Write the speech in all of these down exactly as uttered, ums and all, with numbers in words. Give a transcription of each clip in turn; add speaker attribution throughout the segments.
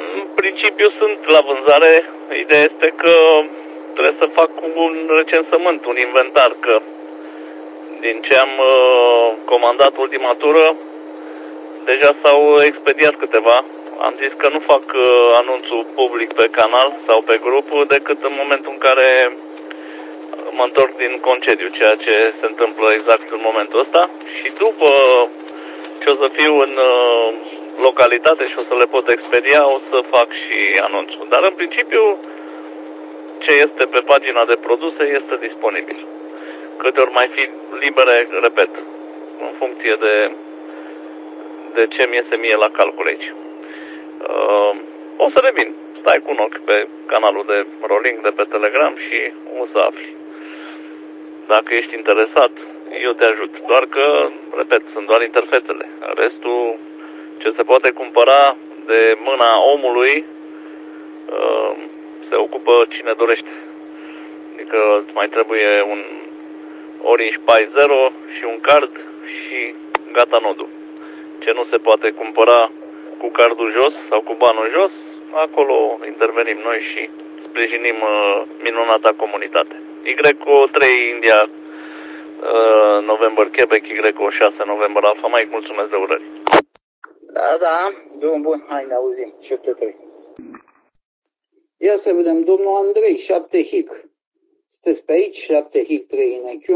Speaker 1: În principiu sunt la vânzare. Ideea este că trebuie să fac un recensământ, un inventar, că din ce am uh, comandat ultima tură, deja s-au expediat câteva. Am zis că nu fac uh, anunțul public pe canal sau pe grup decât în momentul în care mă întorc din concediu, ceea ce se întâmplă exact în momentul ăsta. Și după ce o să fiu în uh, localitate și o să le pot expedia, o să fac și anunțul. Dar în principiu, ce este pe pagina de produse este disponibil. Câte ori mai fi libere, repet, în funcție de, de ce mi iese mie la calcul aici. Uh, o să revin. Stai cu un ochi pe canalul de Rolling de pe Telegram și o să afli. Dacă ești interesat, eu te ajut. Doar că, repet, sunt doar interfețele. Restul, ce se poate cumpăra de mâna omului, uh, se ocupă cine dorește. Adică îți mai trebuie un Orange Pi zero și un card și gata nodul. Ce nu se poate cumpăra cu cardul jos sau cu banul jos, acolo intervenim noi și sprijinim uh, minunata comunitate. Y O trei India uh, November Quebec, Y O șase November Alpha Mike, mulțumesc de urări.
Speaker 2: Da, da, drum bun, hai ne auzim, șapte trei. Ia să vedem, domnul Andrei, șapte Hic. Sunteți pe aici, șapte Hic trei în E Q?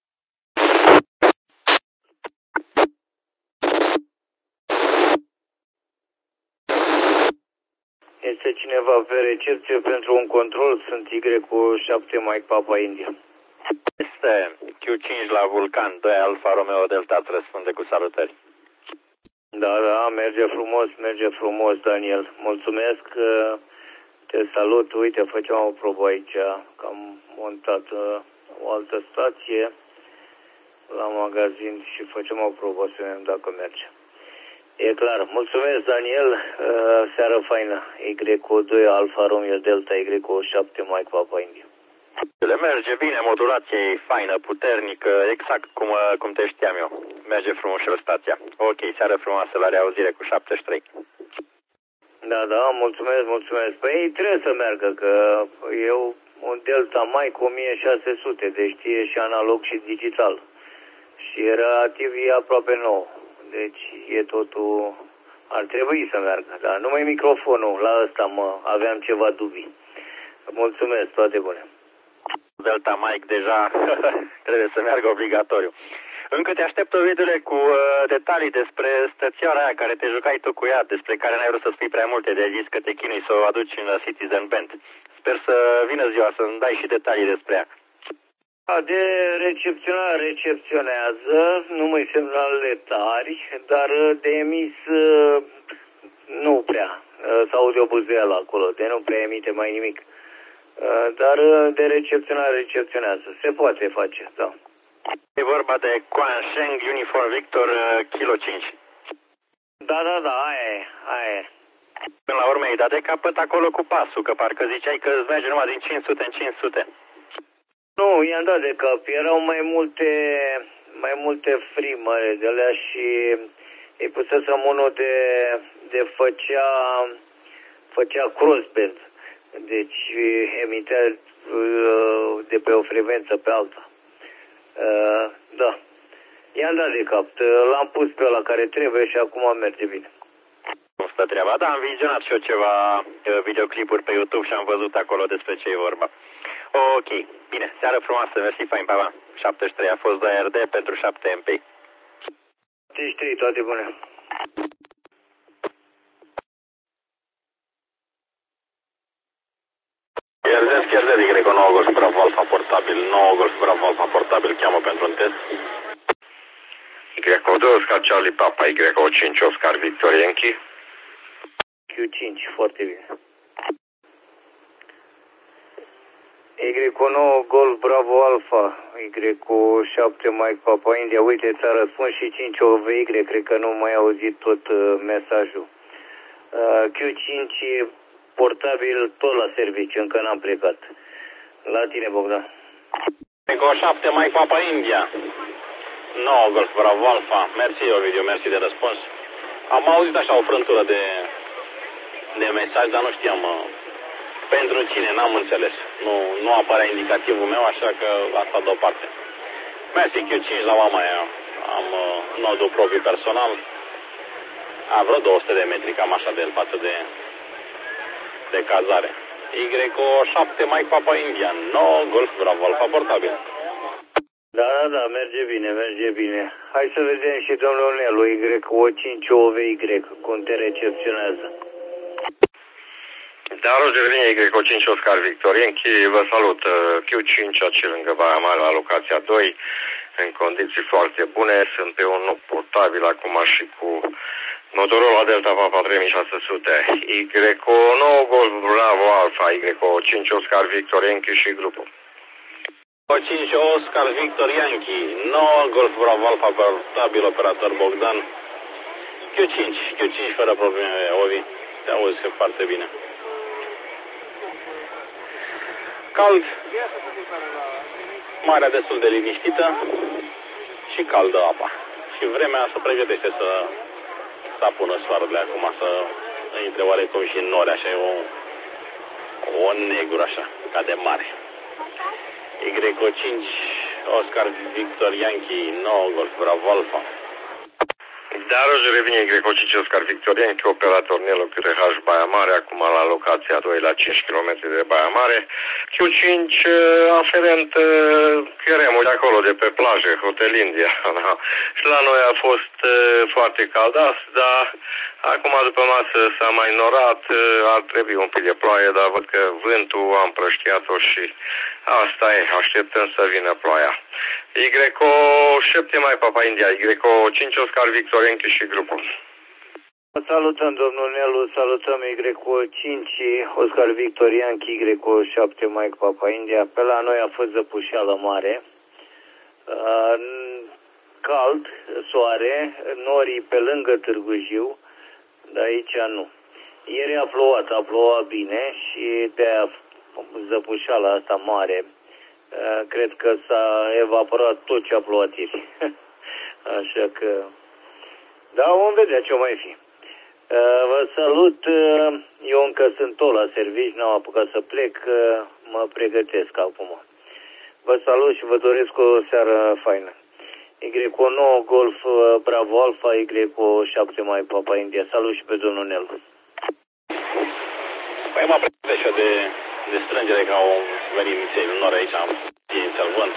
Speaker 3: Este cineva pe recepție pentru un control, sunt Y cu șapte Mike Papa India.
Speaker 4: Este Q cinci la Vulcan, doi Alfa Romeo Delta, îți răspunde cu salutări.
Speaker 3: Da, da, merge frumos, merge frumos, Daniel. Mulțumesc, te salut. Uite, făceam o probă aici, că am montat o altă stație la magazin și făceam o probă să vedem dacă merge. E clar. Mulțumesc, Daniel. Seară faină. Y O doi Alfa Romeo Delta, Y O șapte Mike Papa India.
Speaker 4: Le merge bine, modulație e faină, puternică, exact cum, cum te știam eu. Merge frumos și stația. Ok, seară frumoasă, la reauzire cu șaptezeci și trei.
Speaker 3: Da, da, mulțumesc, mulțumesc. Păi trebuie să meargă, că eu un Delta Mike o mie șase sute, deci știe și analog și digital. Și relativ e aproape nou. Deci e totul, ar trebui să meargă, dar numai microfonul, la ăsta mă, aveam ceva dubii. Mulțumesc, toate bune.
Speaker 4: Delta Mike deja trebuie să meargă obligatoriu. Încă te aștept, Ovidule, cu uh, detalii despre stățioara aia care te jucai tu cu ea, despre care n-ai vrut să spui prea multe, de-ai zis că te chinui să o aduci în Citizen Band. Sper să vină ziua să-mi dai și detalii despre ea.
Speaker 3: De recepționare recepționează, numai semnalele tari, dar de emis nu prea. S-aude o buzuială acolo, de nu prea emite mai nimic. Dar de recepționare recepționează. Se poate face, da.
Speaker 4: E vorba de Quansheng Uniform Victor Kilo cinci.
Speaker 3: Da, da, da, aia e, aia e.
Speaker 4: Până la urmă ai dat de capăt acolo cu pasul, că parcă ziceai că îți merge numai din cinci sute în cinci sute.
Speaker 3: Nu, i-am dat de cap. Erau mai multe, mai multe frimăre de alea și îi pusesem unul de, de făcea, făcea crossband. Deci emitea de pe o frecvență pe alta. Da. I-am dat de cap. L-am pus pe ăla care trebuie și acum merge bine.
Speaker 4: Nu stă treaba, da, am vizionat și eu ceva videoclipuri pe YouTube și am văzut acolo despre ce e vorba. Ok, bine, seară frumoasă, mersi, fain, pa, pa. șaptezeci și trei a fost de R D pentru șapte M P.
Speaker 3: șaptezeci și trei, toate bune.
Speaker 4: Ierzesc, ierzesc, Y nouă Golf Bravo Alpha portabil, nouă Golf Bravo Alpha portabil, cheamă pentru un test.
Speaker 5: Y doi Oscar Charlie Papa, Y cinci Oscar Victor Yankee.
Speaker 3: Q cinci, foarte bine. Y nouă Golf Bravo Alpha, Y șapte Mike Papa India, uite, ți-a răspuns și cinci O V Y, cred că nu mai auzit tot uh, mesajul. Uh, Q cinci portabil tot la serviciu, încă n-am plecat. La tine, Bogdan.
Speaker 4: Y șapte Mike Papa India, nouă Golf Bravo Alpha, mersi Ovidiu, mersi de răspuns. Am auzit așa o frântură de
Speaker 6: de mesaj, dar nu știam uh, pentru cine, n-am înțeles. Nu, nu apărea indicativul meu, așa că asta deoparte. Mersi Q cinci la mama aia. Am uh, nodul propriu personal. A vreo două sute de metri, cam așa de el față de, de cazare. Y șapte Mike Papa India, nouă Golf Bravo Alfa portabil.
Speaker 3: Da, da, da, merge bine, merge bine. Hai să vedem și domnul Nelu, Y cinci O V Y, cum te recepționează.
Speaker 5: Da, Roger, vine Y cinci Oscar Victor Yankee, vă salut. Q cinci aici lângă Baia Mare la locația doi, în condiții foarte bune. Sunt pe un nou portabil acum și cu Motorola Delta Papa trei mii șase sute. Y nouă Golf Bravo Alpha, Y cinci Oscar Victor Yankee și grupul.
Speaker 6: Y cinci Oscar Victor Yankee, nouă Golf Bravo Alpha portabil, operator Bogdan. Q cinci, Q cinci fără probleme, Ovi. Te auzi foarte bine. Cald, marea destul de liniștită și caldă apa. Și vremea se pregătește să, să apună soarele acum, să intre oarecum și în nori, așa e o, o negură așa, ca de mare. Y cinci Oscar Victor Yankee, nouă Golf Bravo Alpha.
Speaker 5: Da, Roger, revine Y cinci Oscar Victor Yankee, operator Nelo Q T H Baia Mare, acum la locația doi la cinci kilometri de Baia Mare. Q cinci aferent cheremul de acolo, de pe plajă, Hotel India. Da. Și la noi a fost foarte caldas, dar acum după masă s-a mai norat, ar trebui un pic de ploaie, dar văd că vântul a împrăștiat-o și asta e, așteptăm să vină ploaia. Y șapte Mai Papa India, Y cinci Oscar Victor Yankee și grupul.
Speaker 3: Salutăm, domnul Nelu, salutăm Y cinci Oscar Victor Yankee, Y șapte Mike Papa India. Pe la noi a fost zăpușeală mare, uh, cald, soare, norii pe lângă Târgu Jiu, dar aici nu. Ieri a plouat, a plouat bine și de-aia zăpușeala asta mare. Uh, cred că s-a evaporat tot ce a plouat ieri. Așa că, da, vom vedea ce o mai fi. Uh, vă salut, uh, eu încă sunt tot la servici, n-am apucat să plec, uh, mă pregătesc acum. Vă salut și vă doresc o seară faină. Y nouă Golf uh, Bravo Alpha, Y șapte Mai Papa India. Salut și pe domnul Nelu.
Speaker 6: Păi mă pregătesc și de, de strângere, că au venit miței în nori aici, am inițial vânt.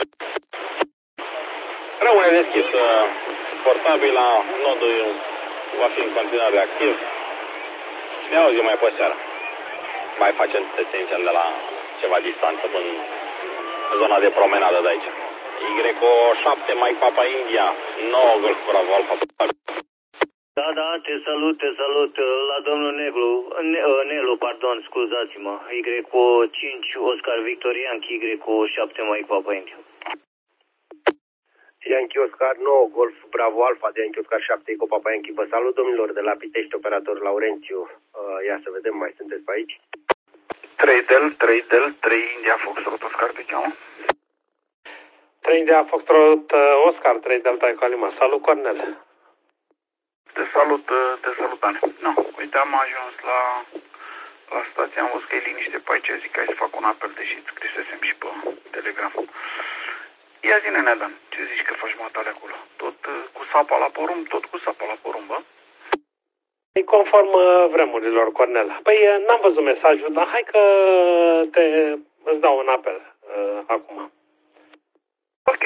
Speaker 6: Rămâne deschis, uh, portabila, nodul va fi în continuare activ. Ne auzim mai pe seara. Mai facem teste inițial de la ceva distanță până în zona de promenadă de aici. Y șapte Mai Papa India, nouă Golf Bravo Alpha.
Speaker 3: Da, da, te salut, te salut la domnul Neglu, ne, Nelu, pardon, scuzați-mă. Y cinci Oscar Victor Yankee, Y șapte Mai Papa India.
Speaker 7: Yankee Oscar nouă, Golf Bravo Alpha de Yankee Oscar șapte, Eco Papa Yankee. Vă salut, domnilor, de la Pitești, operator Laurențiu. Uh, ia să vedem, mai sunteți pe aici?
Speaker 8: trei Del, trei Del, trei India Foxtrot Oscar, te cheamă?
Speaker 9: trei India Foxtrot Oscar, trei Delta Eco Lima. Salut, Cornel.
Speaker 8: Te salut, te salut, Ane. No, uite, am ajuns la, la stație, am văzut că e liniște pe aici, zic că hai să fac un apel, deși îți scrisesem și pe Telegram. Ia zi, nene, Dan, ce zici că faci matale acolo? Tot uh, cu sapa la porumb, tot cu sapa la porumb, bă?
Speaker 9: E conform uh, vremurilor, Cornel. Păi n-am văzut mesajul, dar hai că te, îți dau un apel uh, acum.
Speaker 8: Ok.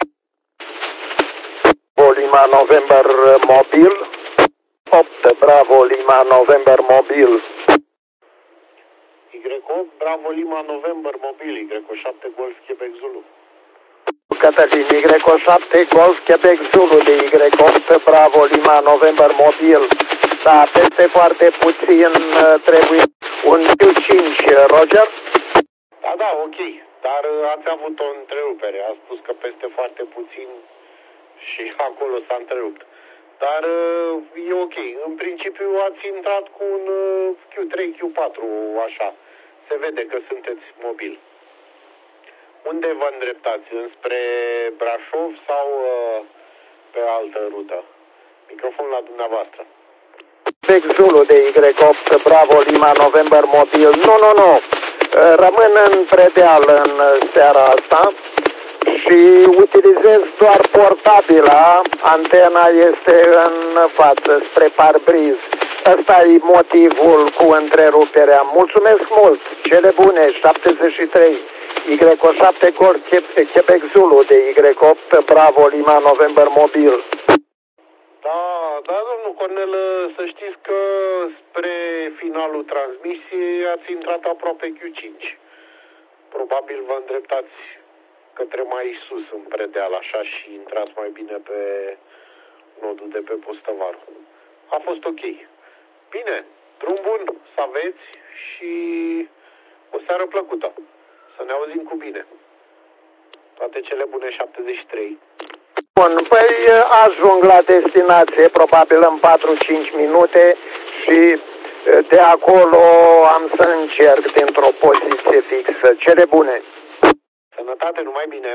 Speaker 10: Lima November mobil, opt Bravo Lima November mobil.
Speaker 9: Y opt Bravo Lima November mobil, Y șapte Golf Quebec Zulu.
Speaker 10: Cătălin, Y șapte Golf Quebec Zulu de Y opt Bravo Lima November mobil. Da, peste foarte puțin trebuie un Q cinci, Roger?
Speaker 9: Da, da, ok, dar ați avut o întrerupere, a spus că peste foarte puțin și acolo s-a întrerupt. Dar e ok, în principiu ați intrat cu un Q trei, Q patru, așa, se vede că sunteți mobil. Unde vă îndreptați? Înspre Brașov sau uh, pe altă rută? Microfon la dumneavoastră.
Speaker 10: Zulu de Y opt, Bravo, Lima, November, Mobil. Nu, nu, nu. Rămân în predeal în seara asta și utilizez doar portabila. Antena este în față, spre parbriz. Ăsta e motivul cu întreruperea. Mulțumesc mult. Cele bune, șaptezeci și trei. Y șapte Golf, Quebec Zulu de Y opt, Bravo, Lima, November, Mobil.
Speaker 9: Da, da, domnul Cornel, să știți că spre finalul transmisiei ați intrat aproape Q cinci. Probabil vă îndreptați către mai sus în predeal, așa, și intrați mai bine pe nodul de pe Postăvaru. A fost ok. Bine, drum bun să aveți și o seară plăcută. Să ne auzim cu bine. Toate cele bune, șaptezeci și trei.
Speaker 10: Bun, păi ajung la destinație probabil în patru-cinci minute și de acolo am să încerc dintr-o poziție fixă. Cele bune!
Speaker 9: Sănătate, numai bine!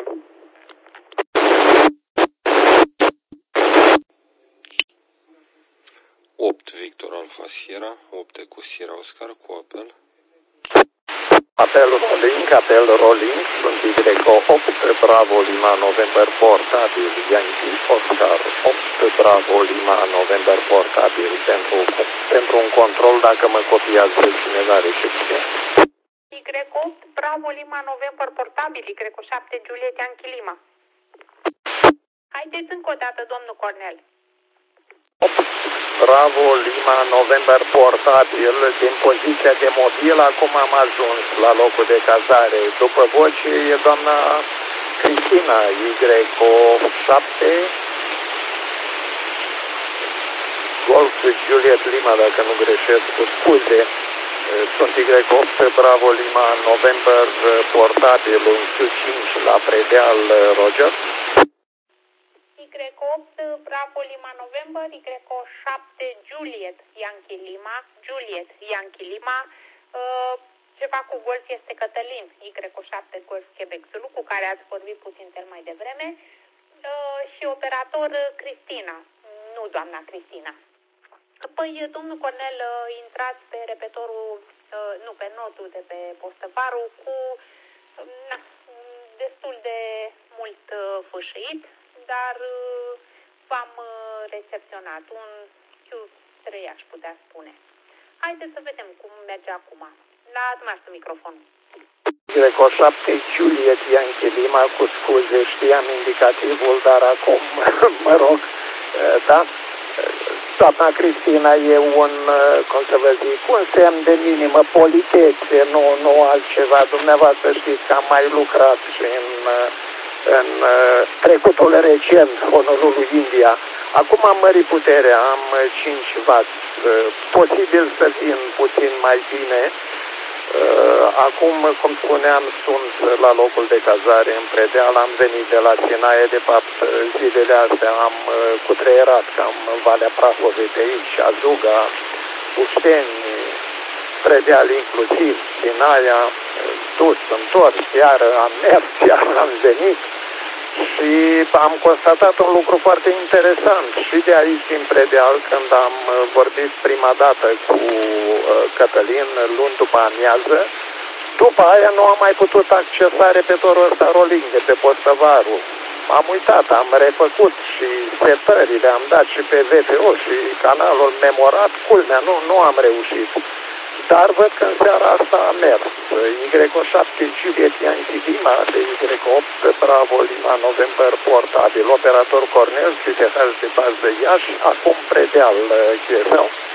Speaker 11: opt Victor Alfa Sierra, opt cu Sierra Oscar cu apel.
Speaker 10: Apel rolling, apel rolling, sunt Y opt, Bravo, Lima, November, portabil, Yankee, Oscar, opt, Bravo, Lima, November, portabil, pentru, pentru un control dacă mă copiază cineva recepție.
Speaker 12: Y opt, Bravo, Lima, November, portabil, Y șapte, Juliet, Yankee, Lima. Haideți încă o dată, domnul Cornel.
Speaker 10: Bravo, Lima, November, portabil, din poziția de mobil, acum am ajuns la locul de cazare. După voce e doamna Cristina, Y șapte, Golf, Juliet, Lima, dacă nu greșesc, scuze. Sunt Y opt, Bravo, Lima, November, portabil, un Q cinci la predeal, Roger.
Speaker 12: Y opt, Bravo, Lima, November, Y șapte, Juliet, Yankee, Lima, Juliet, Yankee, Lima, uh, ceva cu Golf este Cătălin, Y șapte, Golf, Quebec Zulu, cu care ați vorbit puțin cel mai devreme, uh, și operator Cristina, nu doamna Cristina. Păi, domnul Cornel, intrați pe repetorul, uh, nu, pe notul de pe Postăvaru cu na, destul de mult uh, fâșâit, dar uh, v-am uh, recepționat un Q trei, aș putea spune. Haideți să vedem cum merge acum. La dumneavoastră microfonul.
Speaker 10: Y șapte, Juliet, Yankee, Lima, cu scuze, știam indicativul, dar acum, mă rog, da? Doamna Cristina e un, cum să vă zic, un semn de minimă politețe, nu, nu altceva. Dumneavoastră știți că am mai lucrat și în, în trecutul recent, Honolulu, India. Acum am mărit puterea, am cinci watt, posibil să vin puțin mai bine. Acum, cum spuneam, sunt la locul de cazare în predeal, am venit de la Sinaia, de fapt zilele astea am cutreierat cam Valea Prahovei de aici, Azuga, Ușteni, predeal inclusiv, Sinaia, dus, întors, iar am mers, iar am venit. Și am constatat un lucru foarte interesant și de aici din predeal, când am vorbit prima dată cu Cătălin luni după amiază. După aia nu am mai putut accesa repetorul ăsta rolling de pe Postăvaru. Am uitat, am refăcut și setările, am dat și pe V P O și canalul memorat, culmea, nu, nu am reușit. Dar văd că în seara asta a mers. Y șapte, Juliet, Yankee, Lima, de Y opt, Bravo, Lima, November, portabil, operator Cornel, C T H de bază Iași, acum predeal G S L.